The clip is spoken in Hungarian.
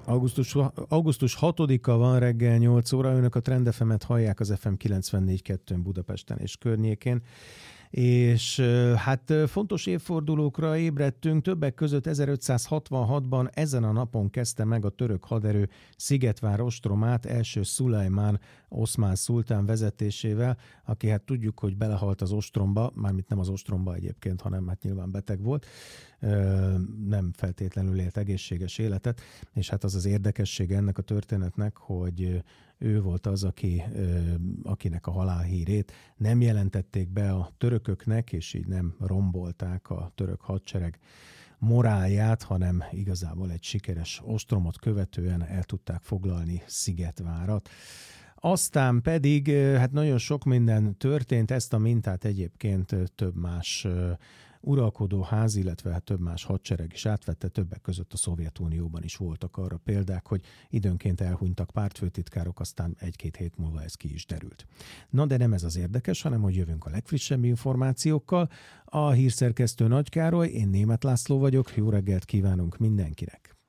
Augusztus 6-a van reggel 8 óra, önök a Trend FM-et hallják az FM 94.2-n Budapesten és környékén. És hát fontos évfordulókra ébredtünk, többek között 1566-ban ezen a napon kezdte meg a török haderő Szigetvár ostromát első Szulajmán oszmán szultán vezetésével, aki hát tudjuk, hogy belehalt az ostromba, mármint nem az ostromba egyébként, hanem hát nyilván beteg volt, nem feltétlenül élt egészséges életet, és hát az az érdekessége ennek a történetnek, hogy ő volt az, akinek a halálhírét nem jelentették be a törököknek, és így nem rombolták a török hadsereg morálját, hanem igazából egy sikeres ostromot követően el tudták foglalni Szigetvárat. Aztán pedig hát nagyon sok minden történt, ezt a mintát egyébként több más uralkodóház, illetve hát több más hadsereg is átvette, többek között a Szovjetunióban is voltak arra példák, hogy időnként elhunytak pártfőtitkárok, aztán egy-két hét múlva ez ki is derült. Na de nem ez az érdekes, hanem hogy jövünk a legfrissebb információkkal. A hírszerkesztő Nagy Károly, én Németh László vagyok, jó reggelt kívánunk mindenkinek!